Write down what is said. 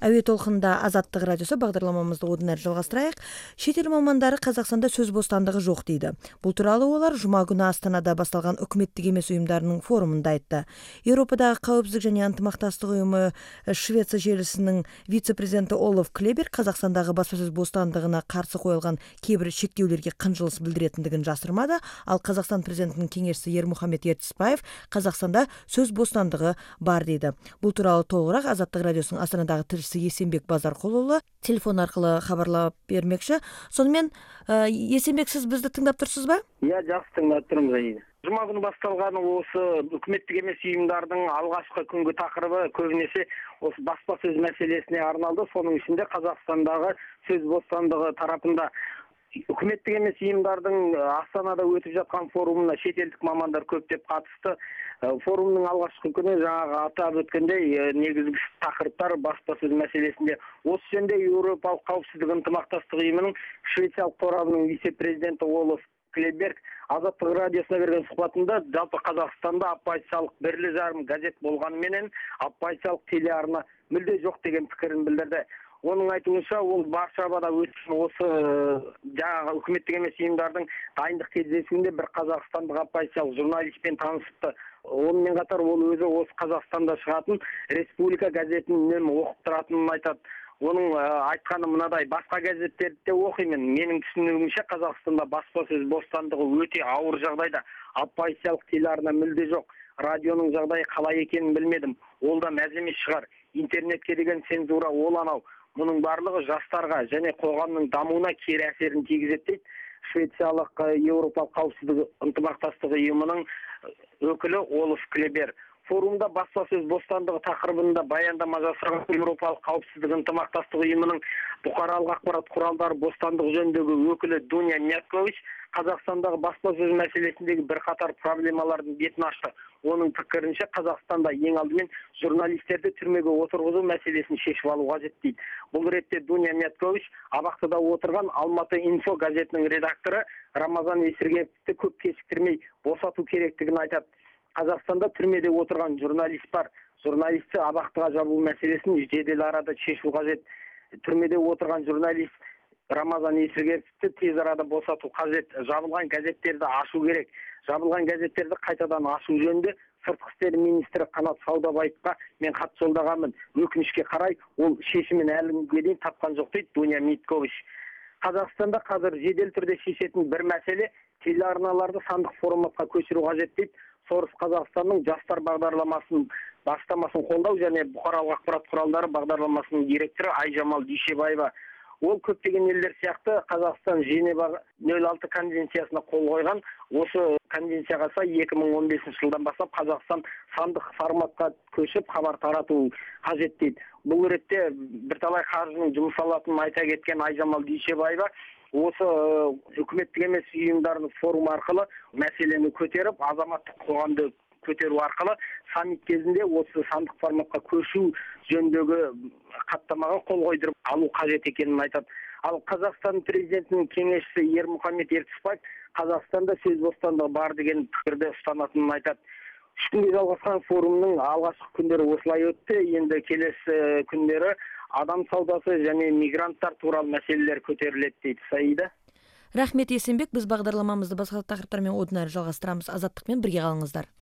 Әуе толқында Азаттық радиосы бағдарламамызды одан әрі жалғастырайық. Шетел мамандары Қазақстанда сөз бостандығы жоқ дейді. Бұл туралы олар жұма күні Астанада басталған үкіметтік емес ұйымдарының форумында айтты. Еуропадағы қауіпсіздік және ынтымақтастық ұйымы Швеция желісінің вице-президенті Олаф Клеберг Қазақстандағы баспасөз бостандығына қарсы қойылған кейбір шектеулерге қынжылыс білдіретіндігін жасырмады, ал Қазақстан президентінің кеңесшісі Ермұхамет Ертісбаев Қазақстанда сөз бостандығы бар дейді. Бұл туралы толығырақ Азаттық радиосының Астанадағы тілшісі Есенбек Базарқұлұлы телефон арқылы хабарлап бермекші. Сонымен, Есенбек, сіз бізді тыңдап тұрсыз ба? Иә, жақсы тыңдап тұрмыз. Жұма күні басталғаны осы үкіметтік емес ұйымдардың алғашқы күнгі тақырыбы көбінесе осы баспасөз мәселесіне арналды. Соның ішінде Қазақстандағы сөз бостандығы тарапында үкіметтік емес ұйымдардың Астанада өтіп жатқан форумына шетелдік мамандар көптеп қатысты. Форумның алғашқы күні жаңағы атап өткендей негізгі тақырыптар баспасөз мәселесінде. Осы жөнінде Еуропалық қауіпсіздік ынтымақтастық ұйымының Швециялық торабының вице-президенті Олаф Клеберг Азаттық радиосына берген сұхбатында жалпы Қазақстанда оппозициялық бірлі-жарым газет болғанымен оппозициялық телеарна мүлде жоқ деген пікірін білдірді. Оның айтуынша, ол Варшавада өткен осы жаңағы үкіметтік емес ұйымдардың дайындық кездесуінде бір қазақстандық оппозициялық журналистпен танысыпты. Онымен қатар ол өзі осы Қазақстанда шығатын Республика газетін үнемі оқып тұратынын айтады. Оның айтқаны мынадай: басқа газеттерді де оқимын. Менің түсінігімше Қазақстанда баспасөз бостандығы өте ауыр жағдайда. Оппозициялық телеарна мүлде жоқ. Радионың жағдайы қалай екенін білмедім. Ол да мәз емес шығар. Интернетке деген цензура ол анау. Мұның барлығы жастарға және қоғамның дамуына кері әсерін тигізеді дейді Швециялық Еуропалық қауіпсіздік ынтымақтастық ұйымының өкілі Олаф Клеберг. Форумда баспасөз бостандығы тақырыбында баяндама жасаған Еуропалық қауіпсіздік ынтымақтастық ұйымының бұқаралық ақпарат құралдары бостандығы жөніндегі өкілі Дуня Мяткович Қазақстандағы баспасөз мәселесіндегі бірқатар проблемалардың бетін ашты. Оның пікірінше Қазақстанда ең алдымен журналистерді түрмеге отырғызу мәселесін шешіп алу қажет дейді. Бұл ретте Дуня Мяткович абақтыда отырған Алматы инфо газетінің редакторы Рамазан Есіргеновті көп кешіктірмей босату керектігін айтады. Қазақстанда түрмеде отырған журналист бар. Журналисті абақтыға жабу мәселесін жедел арада шешу қажет. Түрмеде отырған журналист Рамазан Есіргеновті тез арада босату қажет. Жабылған газеттерді ашу керек. Жабылған газеттерді қайтадан ашу жөнінде Сыртқы істер министрі Қанат Саудабаевқа мен хат жолдағанмын. Өкінішке қарай, ол шешімін әлі күнге дейін тапқан жоқ дейді Дуня Мяткович. Қазақстанда қазір жедел түрде шешетін бір мәселе телеарналарды сандық форматқа көшіру қажет дейді Сорос Қазақстанның жастар бағдарламасын бастамасын қолдау және бұқаралық ақпарат құралдары бағдарламасының директоры Айжамал Дүйшебаева. Ол көптеген елдер сияқты Қазақстан Женева 06 конвенциясына қол қойған. Осы конвенцияға сай 2015 жылдан бастап Қазақстан сандық форматқа көшіп хабар тарату қажет дейді. Бұл ретте бірталай қаржының жұмсалатынын айта кеткен Айжамал Дүйшебаева осы үкіметтік емес ұйымдардың форум арқылы мәселені көтеріп, азаматтық қоғамды көтеру арқылы саммит кезінде осы сандық форматқа көшу жөніндегі хаттамаға қол қойдырып алу қажет екенін айтады. Ал Қазақстан президентінің кеңесшісі Ермұхамет Ертісбаев Қазақстанда сөз бостандығы бар деген пікірді ұстанатынын айтады. 3 күнге жалғасқан форумның алғашқы күндері осылай өтті. Енді келесі күндері адам саудасы және мигранттар туралы мәселелер көтеріледі дейді Саида. Рахмет, Есенбек. Біз бағдарламамызды басқа тақырыптармен одан әрі жалғастырамыз. Азаттықпен бірге қалыңыздар.